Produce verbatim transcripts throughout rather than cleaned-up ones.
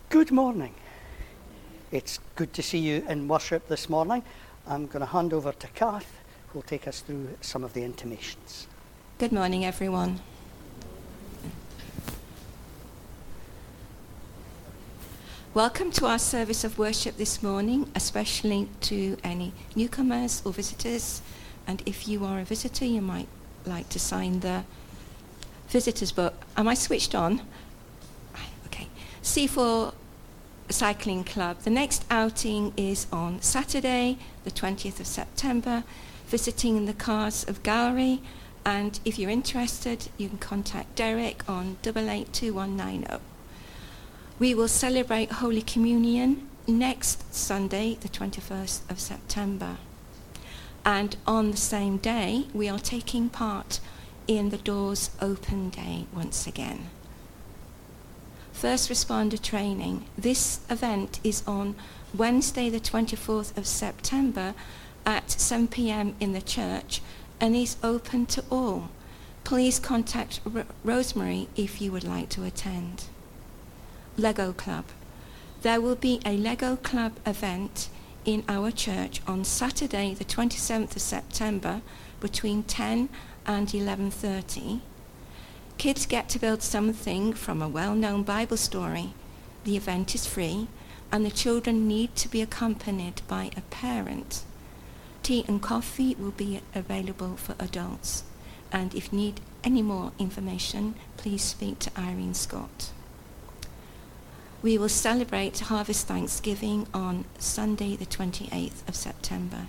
Good morning. It's good to see you in worship this morning. I'm going to hand over to Kath, who will take us through some of the intimations. Good morning, everyone. Welcome to our service of worship this morning, especially to any newcomers or visitors. And if you are a visitor, you might like to sign the visitor's book. Am I switched on? Okay. C four Cycling Club. The next outing is on Saturday, the twentieth of September, visiting the Cars of Gowrie. And if you're interested, you can contact Derek on double eight two one nine zero. We will celebrate Holy Communion next Sunday, the twenty-first of September. And on the same day, we are taking part in the Doors Open Day once again. First responder training. This event is on Wednesday, the twenty-fourth of September at seven p.m. in the church and is open to all. Please contact R- Rosemary if you would like to attend. Lego Club. There will be a Lego Club event in our church on Saturday, the twenty-seventh of September between ten and eleven thirty. Kids get to build something from a well-known Bible story. The event is free and the children need to be accompanied by a parent. Tea and coffee will be available for adults. And if you need any more information, please speak to Irene Scott. We will celebrate Harvest Thanksgiving on Sunday, the twenty-eighth of September.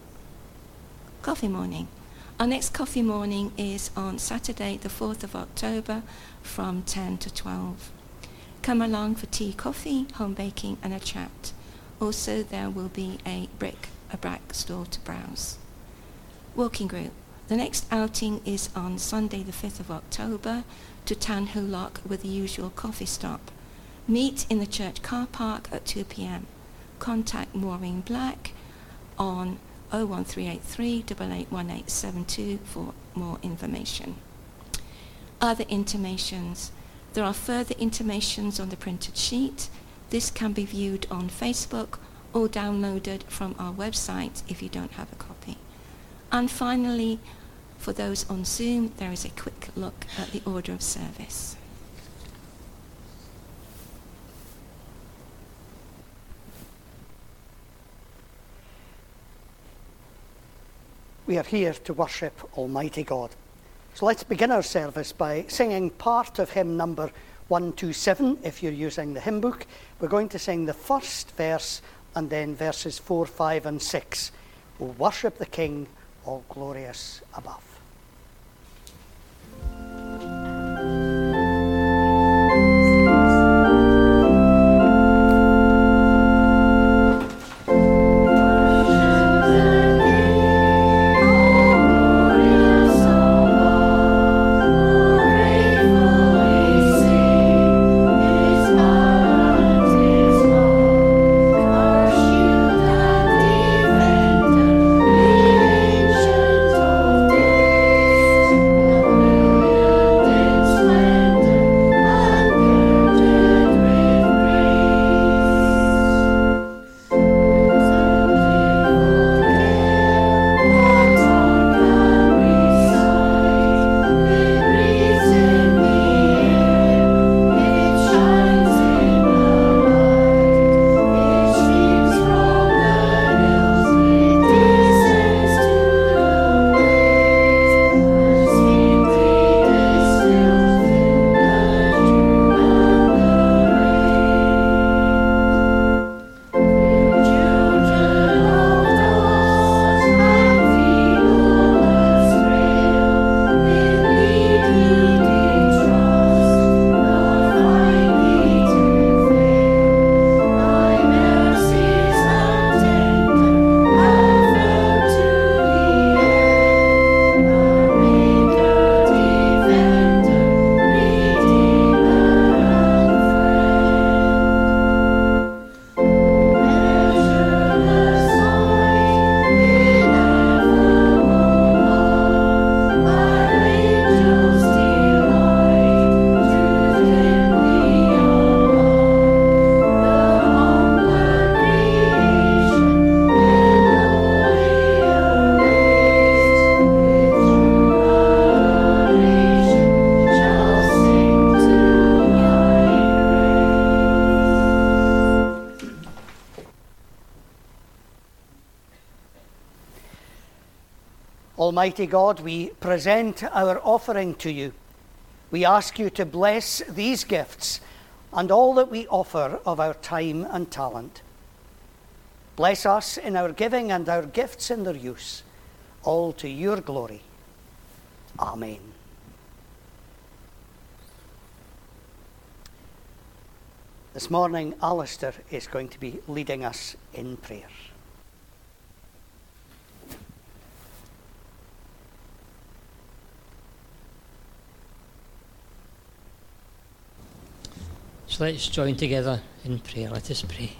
Coffee morning. Our next coffee morning is on Saturday, the fourth of October, from ten to twelve. Come along for tea, coffee, home baking, and a chat. Also, there will be a brick, a brack store to browse. Walking group. The next outing is on Sunday, the fifth of October, to Townhill Lock with the usual coffee stop. Meet in the church car park at two p.m. Contact Maureen Black on oh one three eight three, eight eight one eight seven two for more information. Other intimations. There are further intimations on the printed sheet. This can be viewed on Facebook or downloaded from our website if you don't have a copy. And finally, for those on Zoom, there is a quick look at the order of service. We are here to worship Almighty God. So let's begin our service by singing part of hymn number one two seven, if you're using the hymn book. We're going to sing the first verse and then verses four, five, and six. We'll worship the King, all glorious above. Day. Almighty God, we present our offering to you. We ask you to bless these gifts and all that we offer of our time and talent. Bless us in our giving and our gifts in their use, all to your glory. Amen. This morning, Alistair is going to be leading us in prayer. So let's join together in prayer. Let us pray.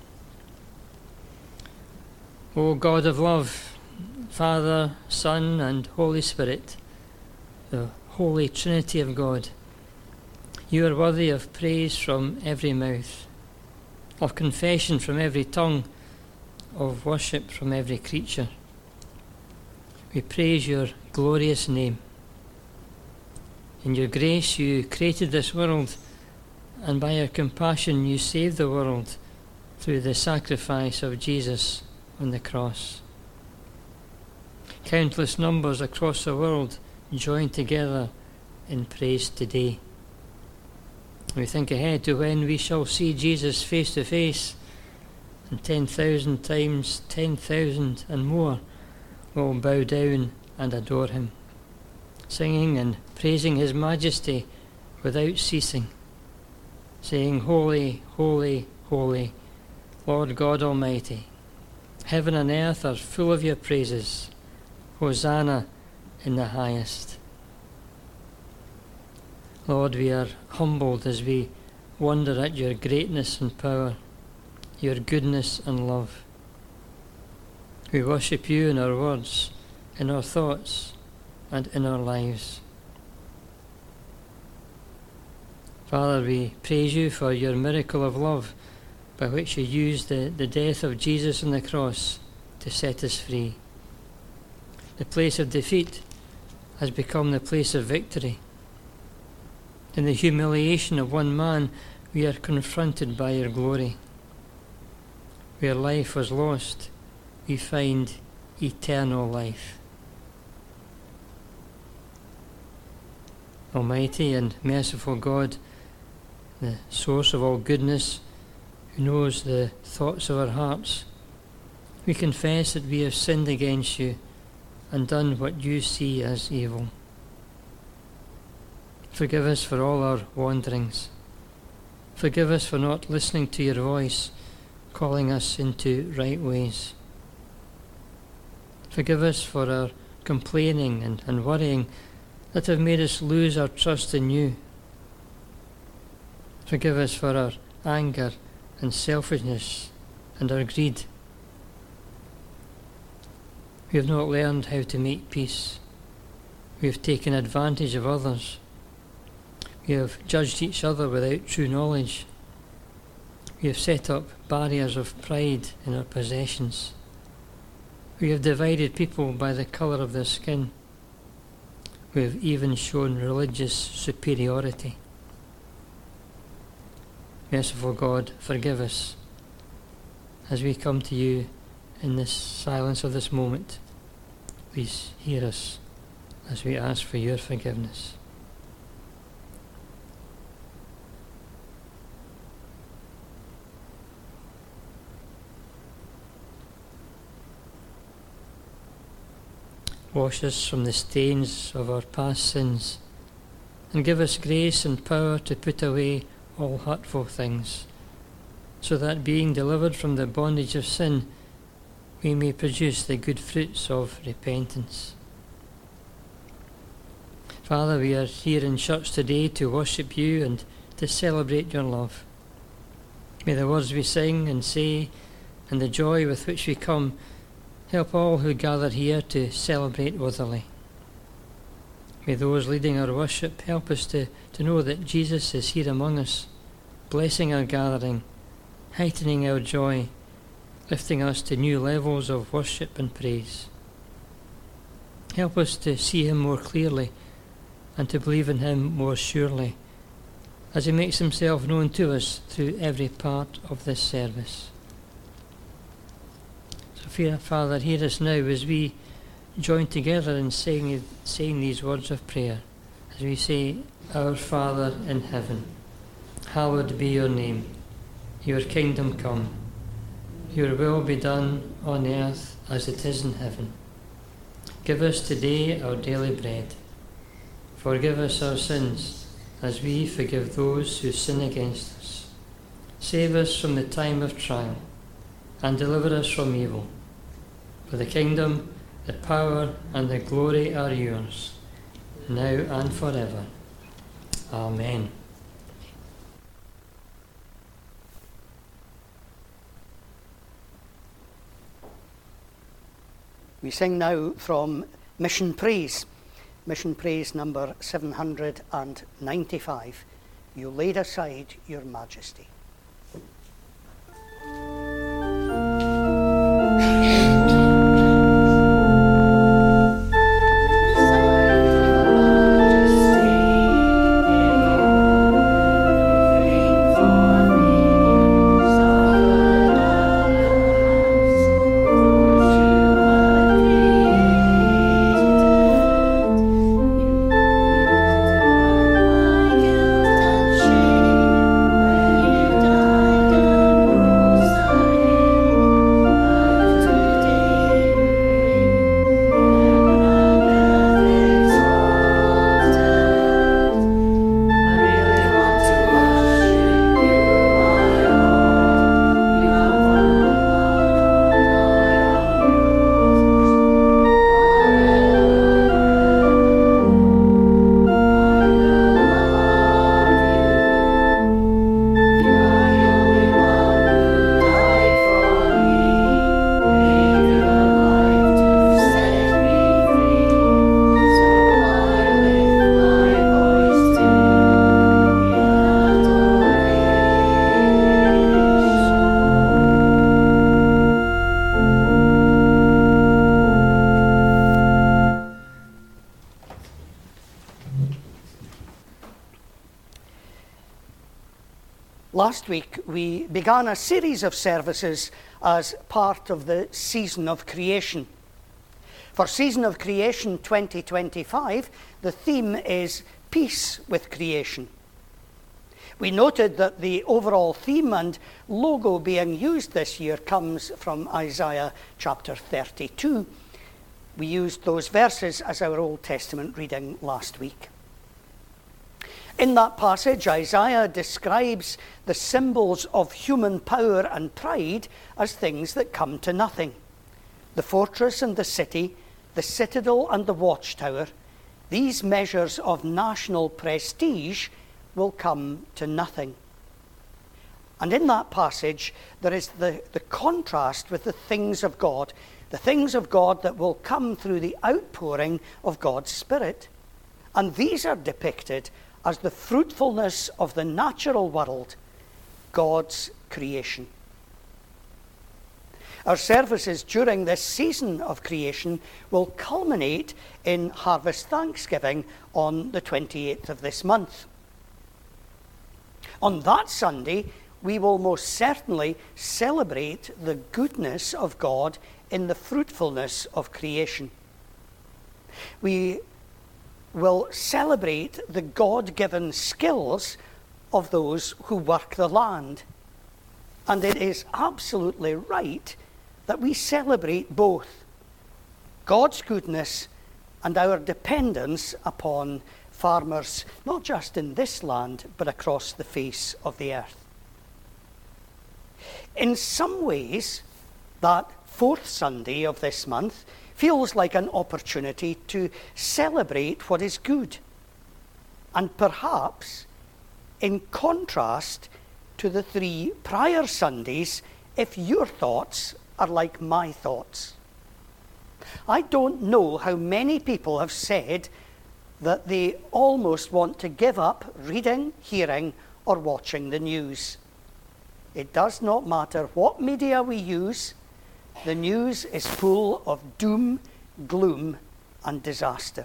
O God of love, Father, Son, and Holy Spirit, the Holy Trinity of God, you are worthy of praise from every mouth, of confession from every tongue, of worship from every creature. We praise your glorious name. In your grace you created this world, and by your compassion you saved the world through the sacrifice of Jesus on the cross. Countless numbers across the world join together in praise today. We think ahead to when we shall see Jesus face to face, and ten thousand times ten thousand and more will bow down and adore him, singing and praising his majesty without ceasing, saying, Holy, holy, holy, Lord God Almighty. Heaven and earth are full of your praises. Hosanna in the highest. Lord, we are humbled as we wonder at your greatness and power, your goodness and love. We worship you in our words, in our thoughts, and in our lives. Father, we praise you for your miracle of love by which you used the, the death of Jesus on the cross to set us free. The place of defeat has become the place of victory. In the humiliation of one man, we are confronted by your glory. Where life was lost, we find eternal life. Almighty and merciful God, the source of all goodness, who knows the thoughts of our hearts, we confess that we have sinned against you and done what you see as evil. Forgive us for all our wanderings. Forgive us for not listening to your voice, calling us into right ways. Forgive us for our complaining and, and worrying that have made us lose our trust in you. Forgive us for our anger and selfishness and our greed. We have not learned how to make peace. We have taken advantage of others. We have judged each other without true knowledge. We have set up barriers of pride in our possessions. We have divided people by the colour of their skin. We have even shown religious superiority. Merciful God, forgive us as we come to you in this silence of this moment. Please hear us as we ask for your forgiveness. Wash us from the stains of our past sins, and give us grace and power to put away all hurtful things, so that being delivered from the bondage of sin, we may produce the good fruits of repentance. Father, we are here in church today to worship you and to celebrate your love. May the words we sing and say and the joy with which we come help all who gather here to celebrate worthily. May those leading our worship help us to, to know that Jesus is here among us, blessing our gathering, heightening our joy, lifting us to new levels of worship and praise. Help us to see him more clearly and to believe in him more surely, as he makes himself known to us through every part of this service. So, Father, hear us now as we join together in saying, saying these words of prayer as we say, Our Father in heaven, hallowed be your name. Your kingdom come. Your will be done on earth as it is in heaven. Give us today our daily bread. Forgive us our sins as we forgive those who sin against us. Save us from the time of trial and deliver us from evil. For the kingdom, the power and the glory are yours, now and forever. Amen. We sing now from Mission Praise, Mission Praise number seven hundred ninety-five. You laid aside your majesty. Last week we began a series of services as part of the Season of Creation. For Season of Creation twenty twenty-five, the theme is Peace with Creation. We noted that the overall theme and logo being used this year comes from Isaiah chapter thirty-two. We used those verses as our Old Testament reading last week. In that passage, Isaiah describes the symbols of human power and pride as things that come to nothing. The fortress and the city, the citadel and the watchtower, these measures of national prestige will come to nothing. And in that passage, there is the, the contrast with the things of God, the things of God that will come through the outpouring of God's Spirit. And these are depicted as the fruitfulness of the natural world, God's creation. Our services during this season of creation will culminate in Harvest Thanksgiving on the twenty-eighth of this month. On that Sunday, we will most certainly celebrate the goodness of God in the fruitfulness of creation. We will celebrate the God-given skills of those who work the land. And it is absolutely right that we celebrate both God's goodness and our dependence upon farmers, not just in this land, but across the face of the earth. In some ways, that fourth Sunday of this month feels like an opportunity to celebrate what is good, and perhaps in contrast to the three prior Sundays, if your thoughts are like my thoughts. I don't know how many people have said that they almost want to give up reading, hearing, or watching the news. It does not matter what media we use, the news is full of doom, gloom, and disaster.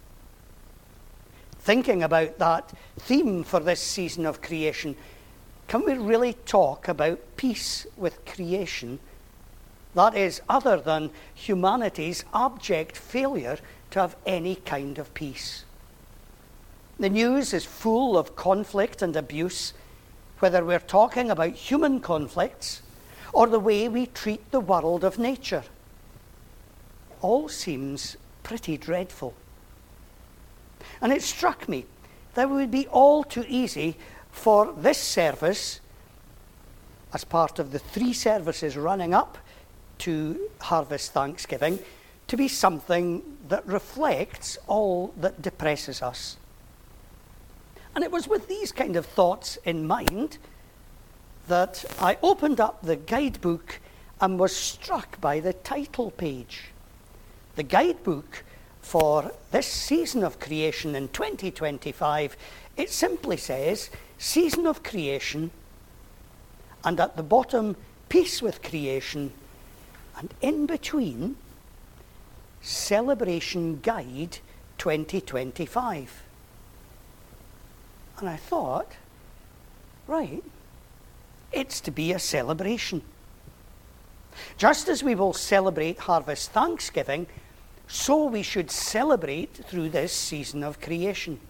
Thinking about that theme for this season of creation, can we really talk about peace with creation That is, other than humanity's abject failure to have any kind of peace. The news is full of conflict and abuse, whether we're talking about human conflicts or the way we treat the world of nature. All seems pretty dreadful. And it struck me that it would be all too easy for this service, as part of the three services running up to Harvest Thanksgiving, to be something that reflects all that depresses us. And it was with these kind of thoughts in mind that I opened up the guidebook and was struck by the title page. The guidebook for this season of creation in twenty twenty-five, it simply says, Season of Creation, and at the bottom, Peace with Creation, and in between, Celebration Guide twenty twenty-five. And I thought, right, it's to be a celebration. Just as we will celebrate Harvest Thanksgiving, so we should celebrate through this season of creation.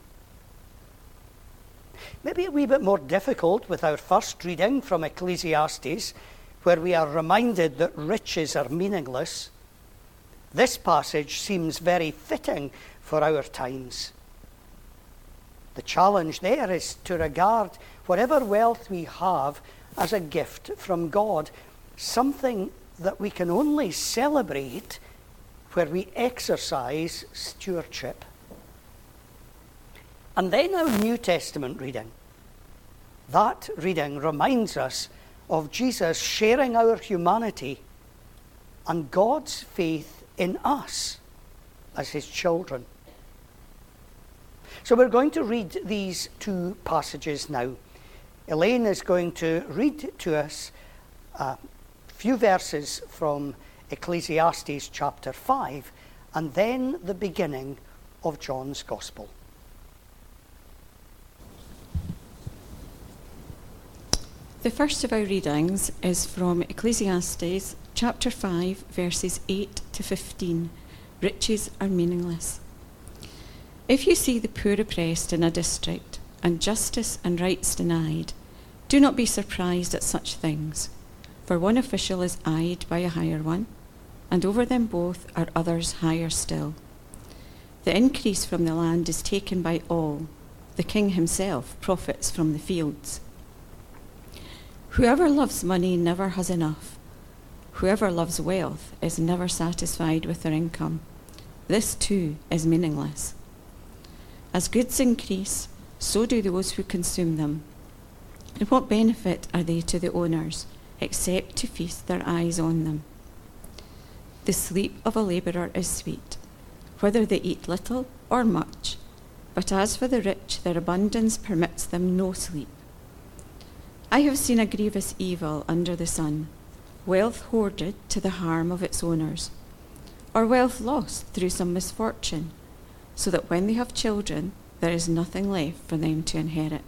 Maybe a wee bit more difficult with our first reading from Ecclesiastes, where we are reminded that riches are meaningless. This passage seems very fitting for our times. The challenge there is to regard whatever wealth we have as a gift from God, something that we can only celebrate where we exercise stewardship. And then our New Testament reading. That reading reminds us of Jesus sharing our humanity and God's faith in us as his children. So we're going to read these two passages now. Elaine is going to read to us a few verses from Ecclesiastes chapter five, and then the beginning of John's Gospel. The first of our readings is from Ecclesiastes chapter five, verses eight to fifteen. Riches are meaningless. If you see the poor oppressed in a district, and justice and rights denied, do not be surprised at such things, for one official is eyed by a higher one, and over them both are others higher still. The increase from the land is taken by all. The king himself profits from the fields. Whoever loves money never has enough. Whoever loves wealth is never satisfied with their income. This too is meaningless. As goods increase, so do those who consume them. And what benefit are they to the owners, except to feast their eyes on them? The sleep of a labourer is sweet, whether they eat little or much. But as for the rich, their abundance permits them no sleep. I have seen a grievous evil under the sun, wealth hoarded to the harm of its owners, or wealth lost through some misfortune, so that when they have children, there is nothing left for them to inherit.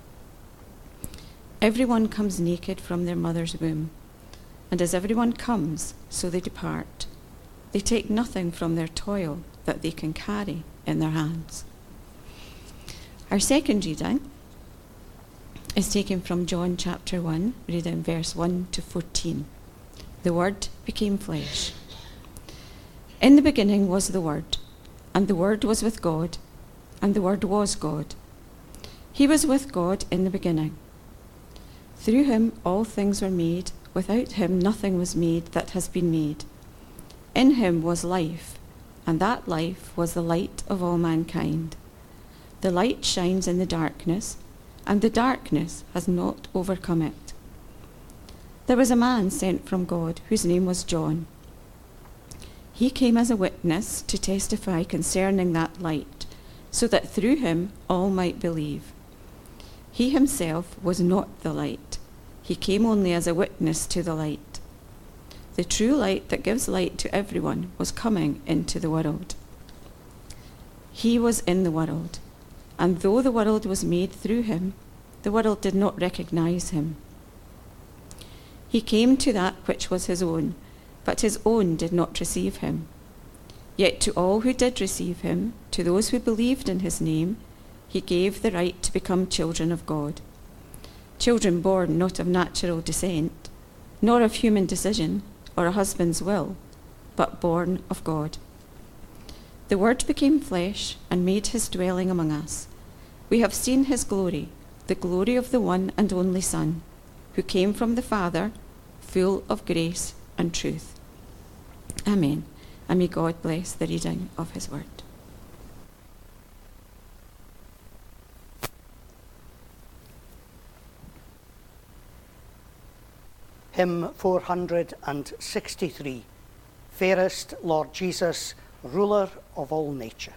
Everyone comes naked from their mother's womb, and as everyone comes, so they depart. They take nothing from their toil that they can carry in their hands. Our second reading is taken from John chapter one, reading verse one to fourteen. The Word became flesh. In the beginning was the Word, and the Word was with God, and the Word was God. He was with God in the beginning. Through him all things were made. Without him nothing was made that has been made. In him was life, and that life was the light of all mankind. The light shines in the darkness, and the darkness has not overcome it. There was a man sent from God, whose name was John. He came as a witness to testify concerning that light, so that through him all might believe. He himself was not the light. He came only as a witness to the light. The true light that gives light to everyone was coming into the world. He was in the world, and though the world was made through him, the world did not recognize him. He came to that which was his own, but his own did not receive him. Yet to all who did receive him, to those who believed in his name, he gave the right to become children of God. Children born not of natural descent, nor of human decision or a husband's will, but born of God. The Word became flesh and made his dwelling among us. We have seen his glory, the glory of the one and only Son, who came from the Father, full of grace and truth. Amen. And may God bless the reading of his word. Hymn four hundred sixty-three, Fairest Lord Jesus, Ruler of all nature.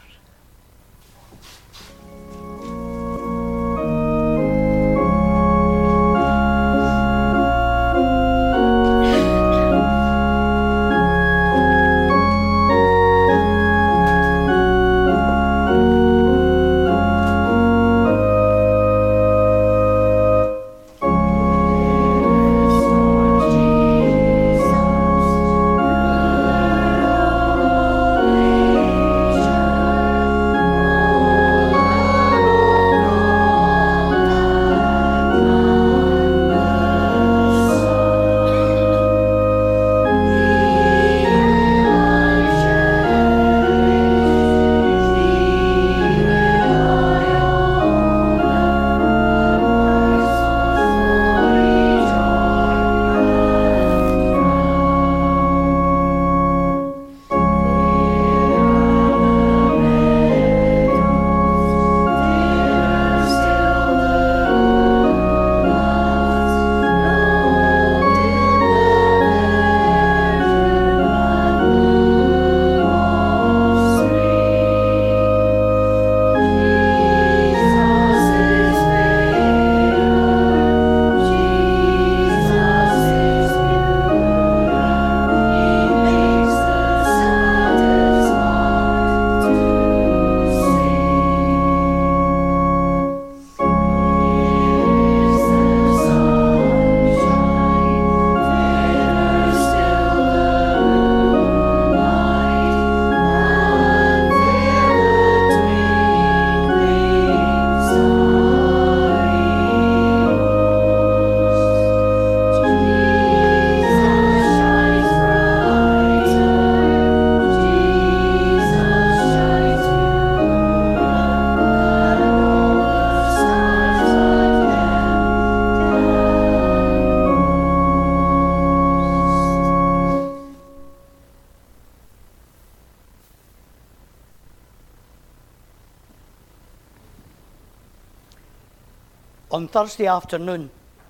On Thursday afternoon,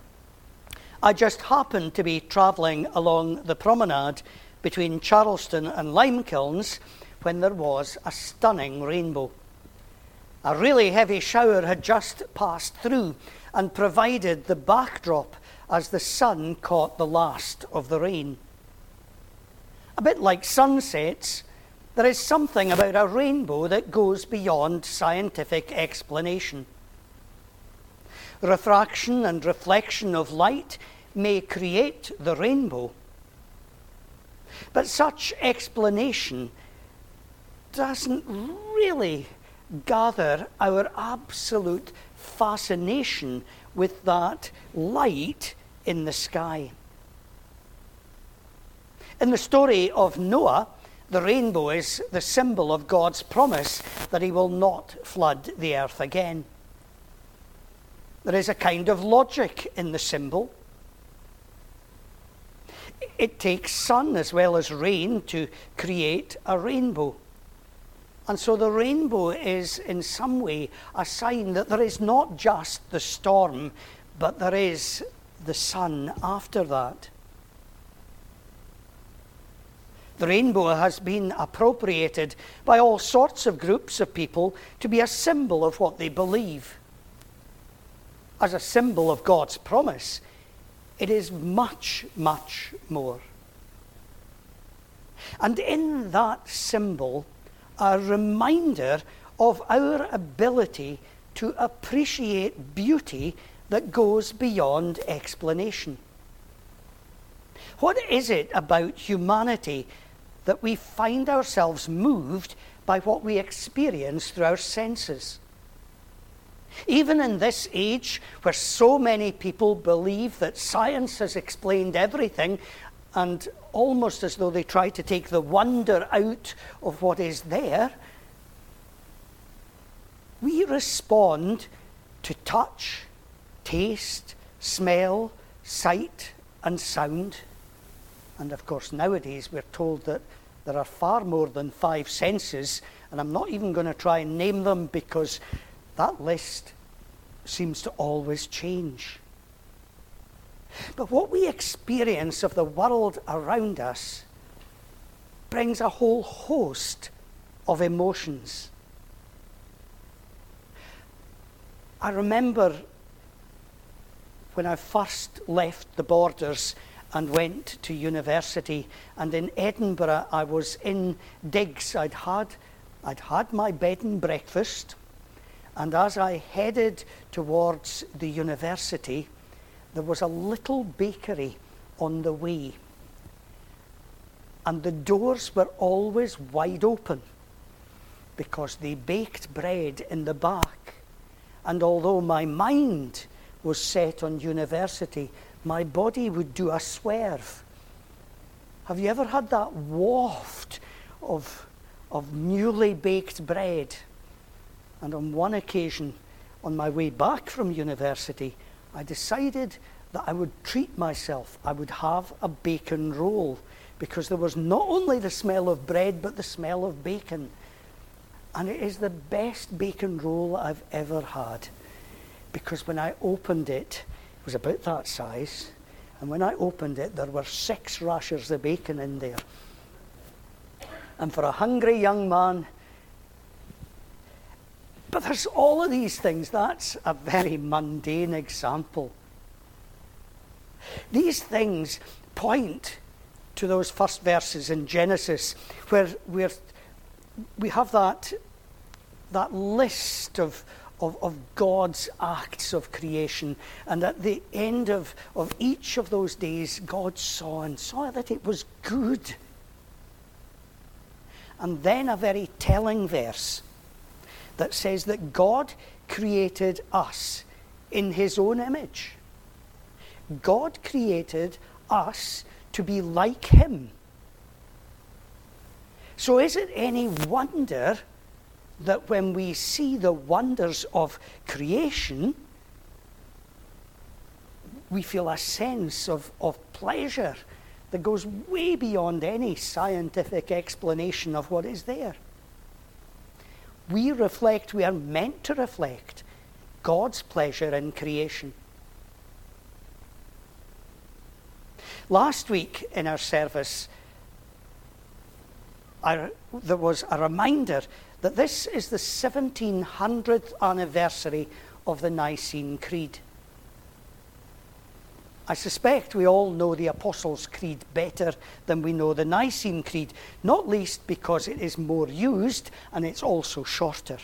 I just happened to be travelling along the promenade between Charleston and Limekilns when there was a stunning rainbow. A really heavy shower had just passed through and provided the backdrop as the sun caught the last of the rain. A bit like sunsets, there is something about a rainbow that goes beyond scientific explanation. Refraction and reflection of light may create the rainbow, but such explanation doesn't really gather our absolute fascination with that light in the sky. In the story of Noah, the rainbow is the symbol of God's promise that he will not flood the earth again. There is a kind of logic in the symbol. It takes sun as well as rain to create a rainbow. And so the rainbow is in some way a sign that there is not just the storm, but there is the sun after that. The rainbow has been appropriated by all sorts of groups of people to be a symbol of what they believe. As a symbol of God's promise, it is much, much more. And in that symbol, a reminder of our ability to appreciate beauty that goes beyond explanation. What is it about humanity that we find ourselves moved by what we experience through our senses? Even in this age where so many people believe that science has explained everything, and almost as though they try to take the wonder out of what is there, we respond to touch, taste, smell, sight, and sound. And of course, nowadays we're told that there are far more than five senses, and I'm not even going to try and name them because that list seems to always change. But what we experience of the world around us brings a whole host of emotions. I remember when I first left the borders and went to university, and in Edinburgh I was in digs. I'd had, I'd had my bed and breakfast, and as I headed towards the university, there was a little bakery on the way, and the doors were always wide open because they baked bread in the back. And although my mind was set on university, my body would do a swerve. Have you ever had that waft of, of newly baked bread? And on one occasion, on my way back from university, I decided that I would treat myself. I would have a bacon roll, because there was not only the smell of bread, but the smell of bacon. And it is the best bacon roll I've ever had, because when I opened it, it was about that size, and when I opened it, there were six rashers of bacon in there. And for a hungry young man, but there's all of these things. That's a very mundane example. These things point to those first verses in Genesis where we're, we have that, that list of, of, of God's acts of creation. And at the end of, of each of those days, God saw and saw that it was good. And then a very telling verse that says that God created us in his own image. God created us to be like him. So is it any wonder that when we see the wonders of creation, we feel a sense of, of pleasure that goes way beyond any scientific explanation of what is there? We reflect, we are meant to reflect God's pleasure in creation. Last week in our service, I, there was a reminder that this is the seventeen hundredth anniversary of the Nicene Creed. I suspect we all know the Apostles' Creed better than we know the Nicene Creed, not least because it is more used and it's also shorter.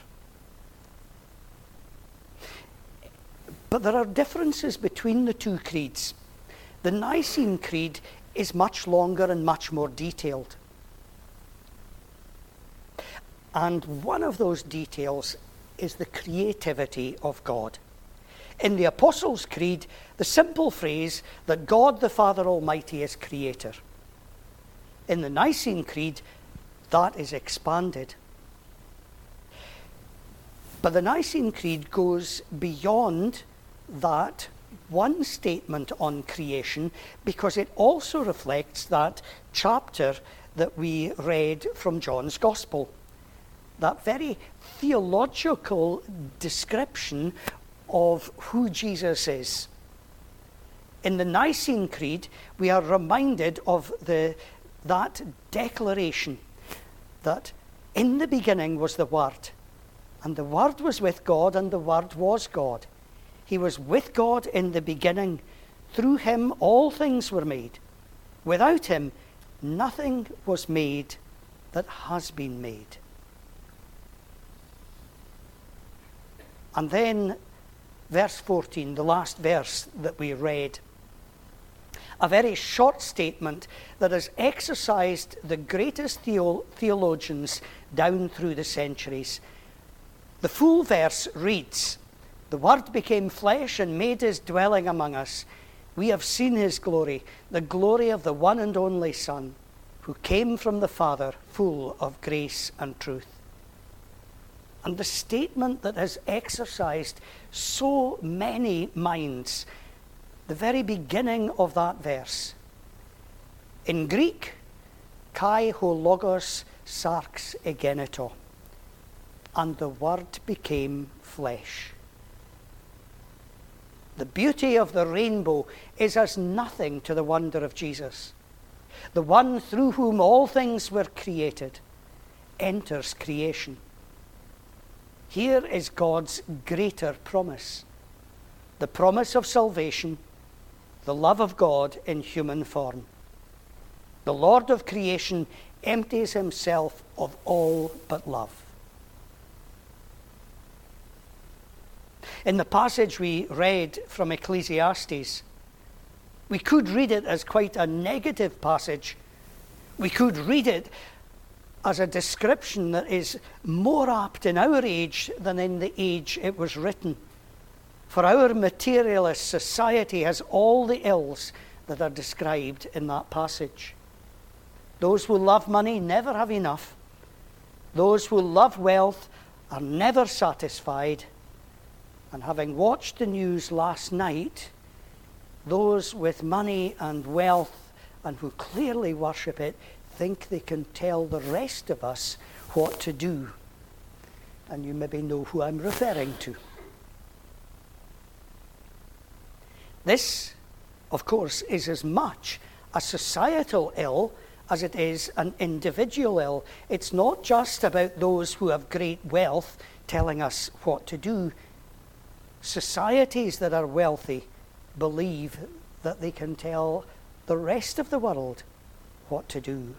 But there are differences between the two creeds. The Nicene Creed is much longer and much more detailed. And one of those details is the creativity of God. In the Apostles' Creed, the simple phrase that God the Father Almighty is creator. In the Nicene Creed, that is expanded. But the Nicene Creed goes beyond that one statement on creation, because it also reflects that chapter that we read from John's Gospel. That very theological description of who Jesus is. In the Nicene Creed, we are reminded of the, that declaration that in the beginning was the Word, and the Word was with God, and the Word was God. He was with God in the beginning. Through him all things were made. Without him nothing was made that has been made. And then verse fourteen, the last verse that we read. a very short statement that has exercised the greatest theo- theologians down through the centuries. The full verse reads, "The Word became flesh and made his dwelling among us. We have seen his glory, the glory of the one and only Son, who came from the Father, full of grace and truth." And the statement that has exercised so many minds, the very beginning of that verse. In Greek, kai ho logos sarx egeneto, and the Word became flesh. The beauty of the rainbow is as nothing to the wonder of Jesus. The one through whom all things were created enters creation. Here is God's greater promise, the promise of salvation, the love of God in human form. The Lord of creation empties himself of all but love. In the passage we read from Ecclesiastes, we could read it as quite a negative passage. We could read it as a description that is more apt in our age than in the age it was written. For our materialist society has all the ills that are described in that passage. Those who love money never have enough. Those who love wealth are never satisfied. And having watched the news last night, those with money and wealth and who clearly worship it think they can tell the rest of us what to do. And you maybe know who I'm referring to. This, of course, is as much a societal ill as it is an individual ill. It's not just about those who have great wealth telling us what to do. Societies that are wealthy believe that they can tell the rest of the world what to do.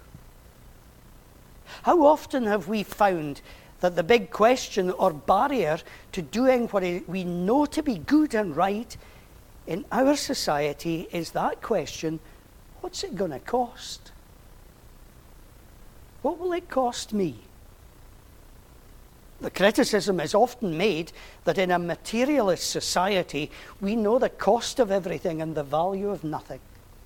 How often have we found that the big question or barrier to doing what we know to be good and right in our society is that question, what's it going to cost? What will it cost me? The criticism is often made that in a materialist society, we know the cost of everything and the value of nothing.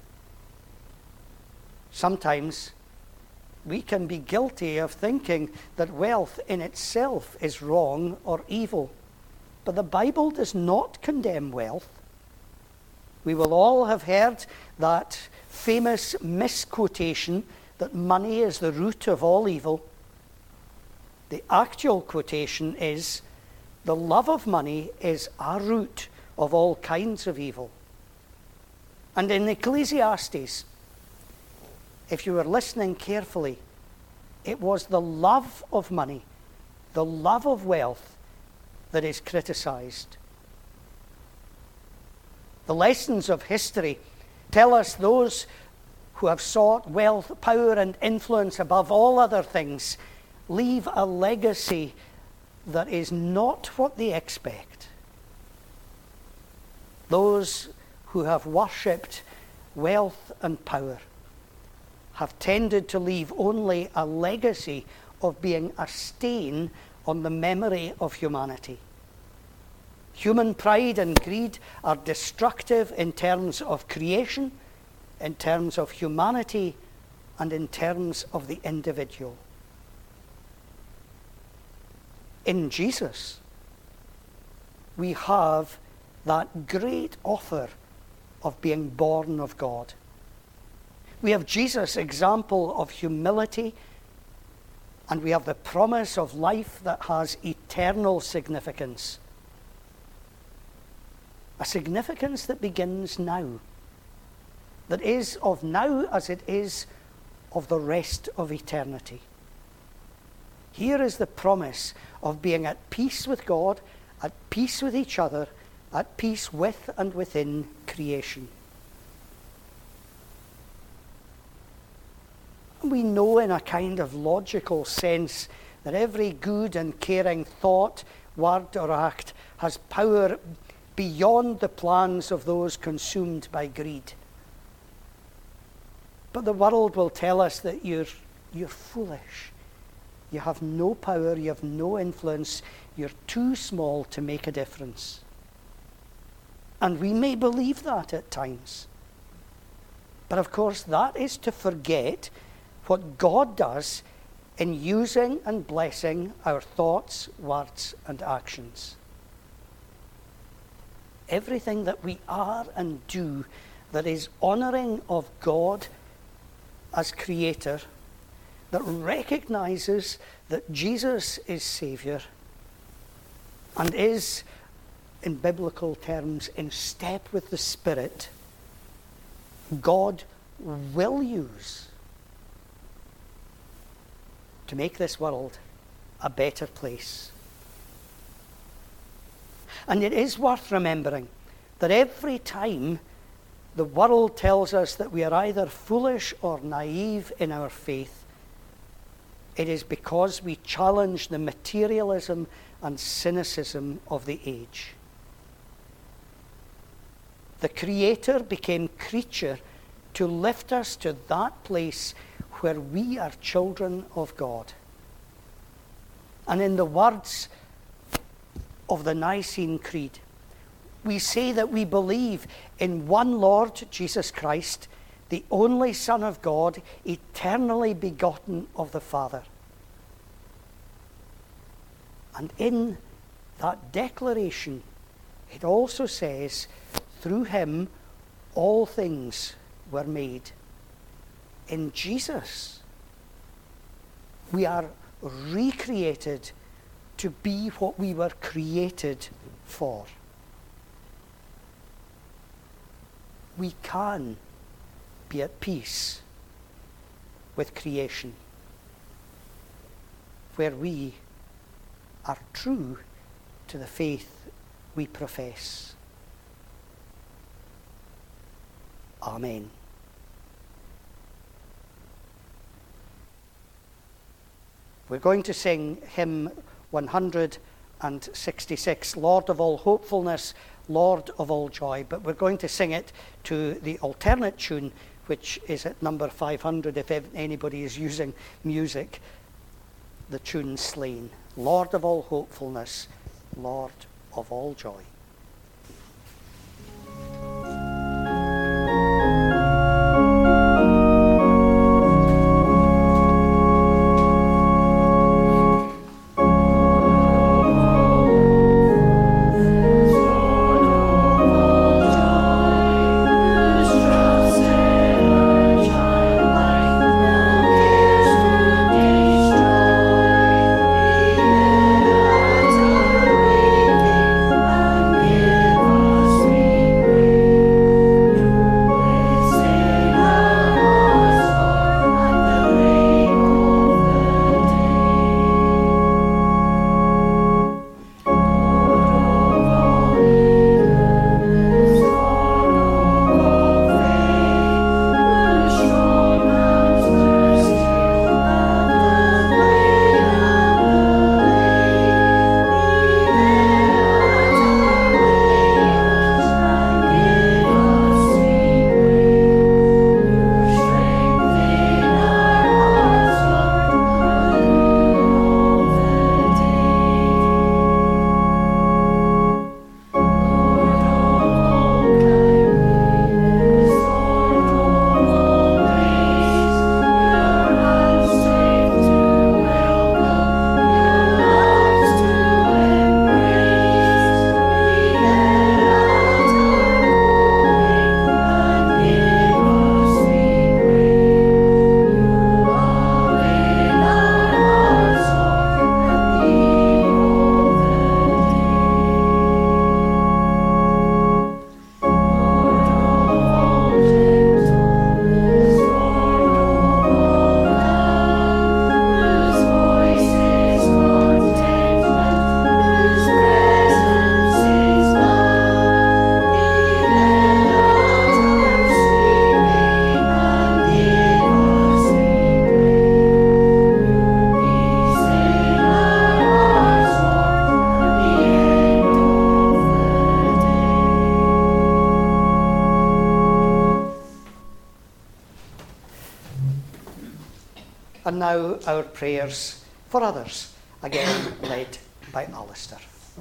Sometimes we can be guilty of thinking that wealth in itself is wrong or evil. But the Bible does not condemn wealth. We will all have heard that famous misquotation that money is the root of all evil. The actual quotation is, the love of money is a root of all kinds of evil. And in Ecclesiastes, if you were listening carefully, it was the love of money, the love of wealth, that is criticized. The lessons of history tell us those who have sought wealth, power, and influence above all other things leave a legacy that is not what they expect. Those who have worshipped wealth and power have tended to leave only a legacy of being a stain on the memory of humanity. Human pride and greed are destructive in terms of creation, in terms of humanity, and in terms of the individual. In Jesus, we have that great offer of being born of God. We have Jesus' example of humility, and we have the promise of life that has eternal significance. A significance that begins now, that is of now as it is of the rest of eternity. Here is the promise of being at peace with God, at peace with each other, at peace with and within creation. We know in a kind of logical sense that every good and caring thought, word, or act has power beyond the plans of those consumed by greed. But the world will tell us that you're, you're foolish. You have no power, you have no influence, you're too small to make a difference. And we may believe that at times. But of course, that is to forget what God does in using and blessing our thoughts, words, and actions. Everything that we are and do that is honouring of God as Creator, that recognises that Jesus is Saviour and is, in biblical terms, in step with the Spirit, God will use to make this world a better place. And it is worth remembering that every time the world tells us that we are either foolish or naive in our faith, it is because we challenge the materialism and cynicism of the age. The Creator became creature to lift us to that place where we are children of God. And in the words of the Nicene Creed, we say that we believe in one Lord Jesus Christ, the only Son of God, eternally begotten of the Father. And in that declaration, it also says, through him all things were made. In Jesus, we are recreated to be what we were created for. We can be at peace with creation, where we are true to the faith we profess. Amen. We're going to sing hymn one hundred sixty-six, Lord of all hopefulness, Lord of all joy, but we're going to sing it to the alternate tune, which is at number five hundred if anybody is using music, the tune Slain. Lord of all hopefulness, Lord of all joy. Thank you. And now our prayers for others, again led by Alistair.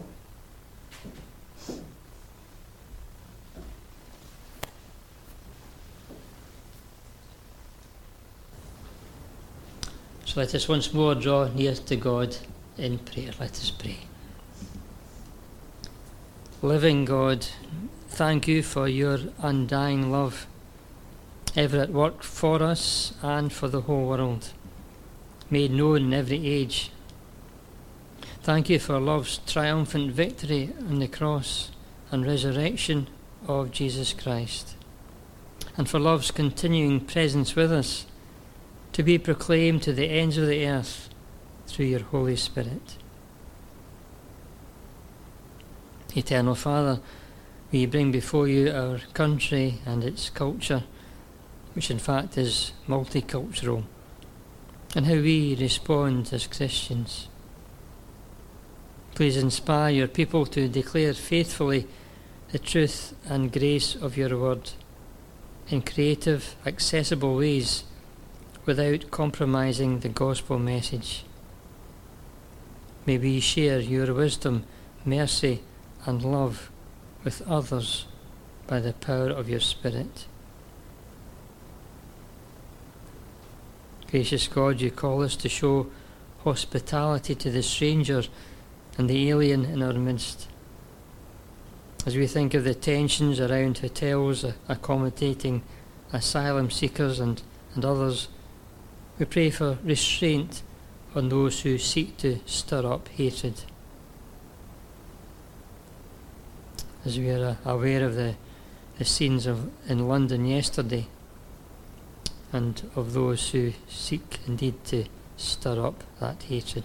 So let us once more draw near to God in prayer. Let us pray. Living God, thank you for your undying love, ever at work for us and for the whole world, made known in every age. Thank you for love's triumphant victory on the cross and resurrection of Jesus Christ, and for love's continuing presence with us, to be proclaimed to the ends of the earth through your Holy Spirit. Eternal Father, we bring before you our country and its culture, which in fact is multicultural, and how we respond as Christians. Please inspire your people to declare faithfully the truth and grace of your word in creative, accessible ways, without compromising the gospel message. May we share your wisdom, mercy, and love with others by the power of your Spirit. Gracious God, you call us to show hospitality to the stranger and the alien in our midst. As we think of the tensions around hotels accommodating asylum seekers and, and others, we pray for restraint on those who seek to stir up hatred. As we are aware of the, the scenes of, in London yesterday, and of those who seek indeed to stir up that hatred.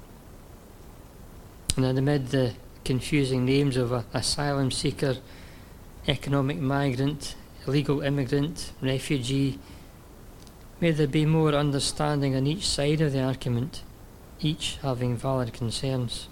And amid the confusing names of a, asylum seeker, economic migrant, illegal immigrant, refugee, may there be more understanding on each side of the argument, each having valid concerns.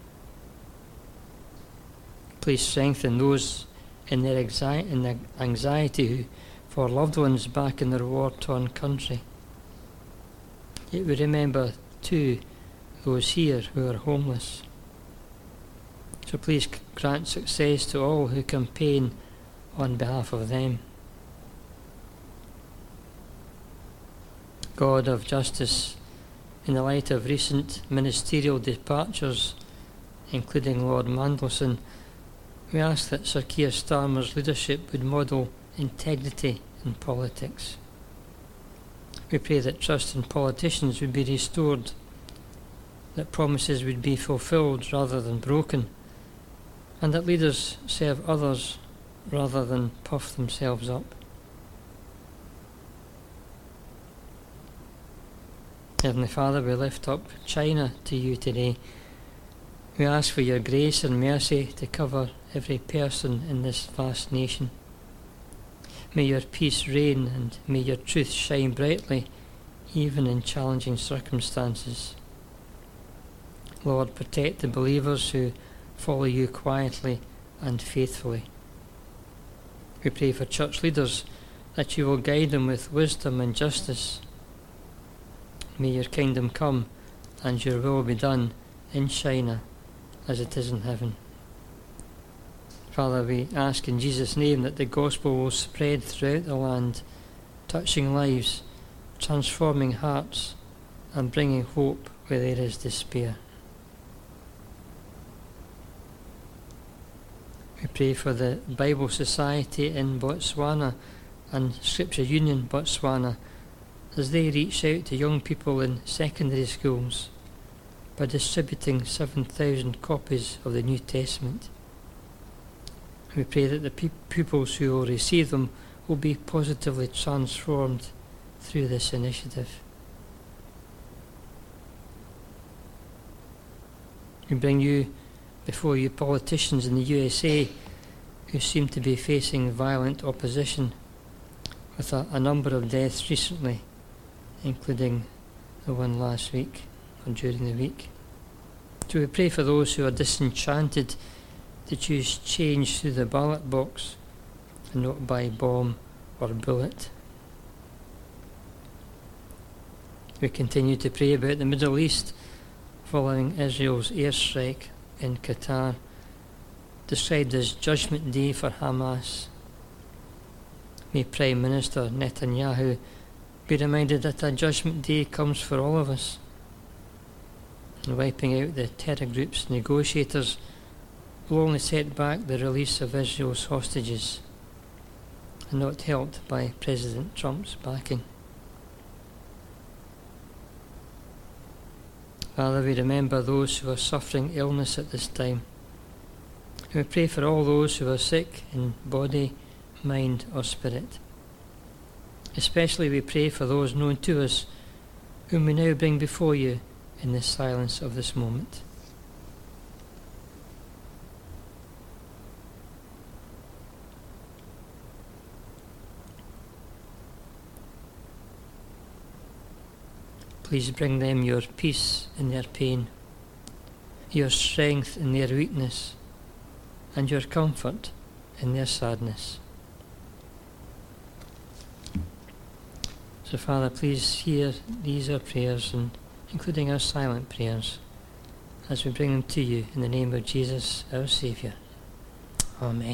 Please strengthen those in their, anxi- in their anxiety who, for loved ones back in their war-torn country. Yet we remember, too, those here who are homeless. So please grant success to all who campaign on behalf of them. God of justice, in the light of recent ministerial departures, including Lord Mandelson, we ask that Sir Keir Starmer's leadership would model integrity in politics. We pray that trust in politicians would be restored, that promises would be fulfilled rather than broken, and that leaders serve others rather than puff themselves up. Heavenly Father, we lift up China to you today. We ask for your grace and mercy to cover every person in this vast nation. May your peace reign and may your truth shine brightly, even in challenging circumstances. Lord, protect the believers who follow you quietly and faithfully. We pray for church leaders that you will guide them with wisdom and justice. May your kingdom come and your will be done in China as it is in heaven. Father, we ask in Jesus' name that the gospel will spread throughout the land, touching lives, transforming hearts, and bringing hope where there is despair. We pray for the Bible Society in Botswana and Scripture Union Botswana as they reach out to young people in secondary schools by distributing seven thousand copies of the New Testament. We pray that the pe- pupils who will receive them will be positively transformed through this initiative. We bring you before you politicians in the U S A who seem to be facing violent opposition, with a, a number of deaths recently, including the one last week or during the week. So we pray for those who are disenchanted to choose change through the ballot box and not by bomb or bullet. We continue to pray about the Middle East following Israel's airstrike in Qatar, described as Judgment Day for Hamas. May Prime Minister Netanyahu be reminded that a Judgment Day comes for all of us. And wiping out the terror group's negotiators will only set back the release of Israel's hostages, and not helped by President Trump's backing. Father, we remember those who are suffering illness at this time. And we pray for all those who are sick in body, mind or spirit. Especially we pray for those known to us, whom we now bring before you in the silence of this moment. Please bring them your peace in their pain, your strength in their weakness, and your comfort in their sadness. So, Father, please hear these our prayers, and including our silent prayers, as we bring them to you in the name of Jesus, our Saviour. Amen.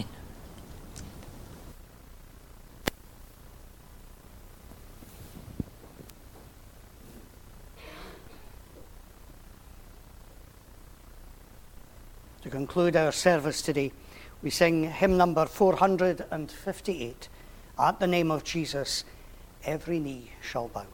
To conclude our service today, we sing hymn number four hundred fifty-eight, At the Name of Jesus, Every Knee Shall Bow.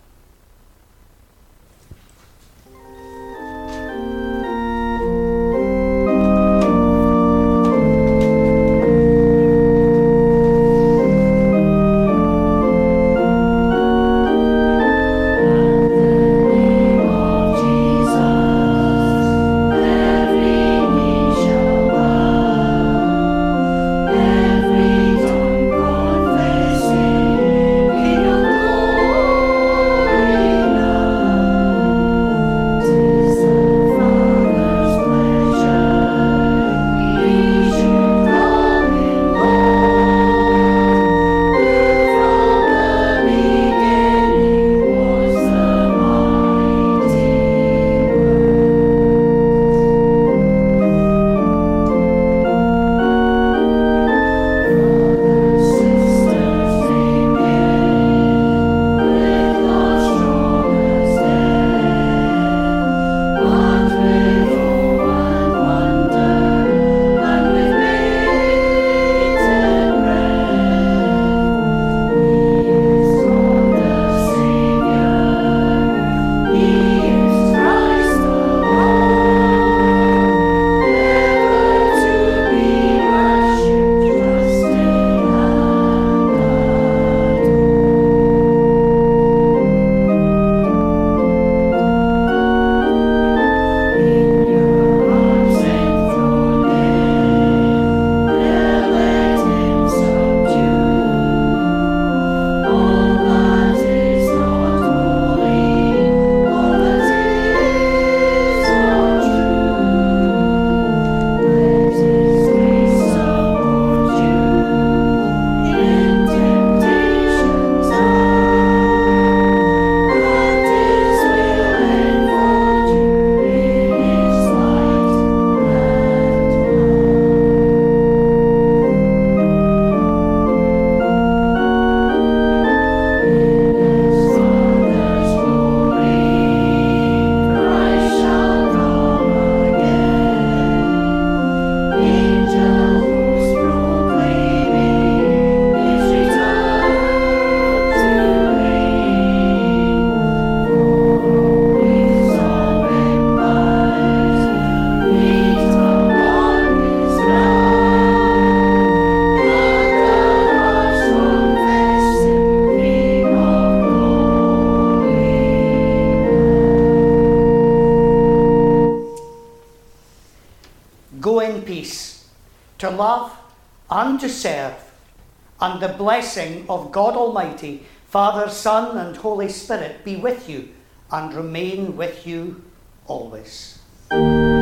to love and to serve, and the blessing of God Almighty, Father, Son, and Holy Spirit be with you and remain with you always.